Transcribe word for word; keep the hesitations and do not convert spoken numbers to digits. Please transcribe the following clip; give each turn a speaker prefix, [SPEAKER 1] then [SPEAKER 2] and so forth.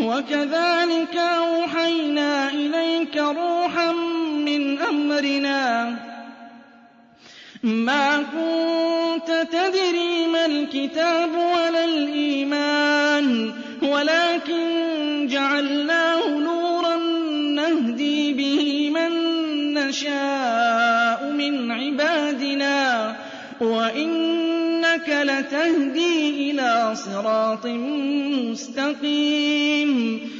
[SPEAKER 1] وَكَذَٰلِكَ أَوْحَيْنَا إِلَيْكَ رُوحًا مِّنْ أَمْرِنَا مَا كُنتَ تَدْرِي مَا الْكِتَابُ وَلَا الْإِيمَانُ وَلَٰكِن جَعَلْنَاهُ نُورًا نَّهْدِي بِهِ مَن نَّشَاءُ مِنْ عِبَادِنَا ۚ وَإِنَّكَ لَتَهْدِي إِلَىٰ صِرَاطٍ مُّسْتَقِيمٍ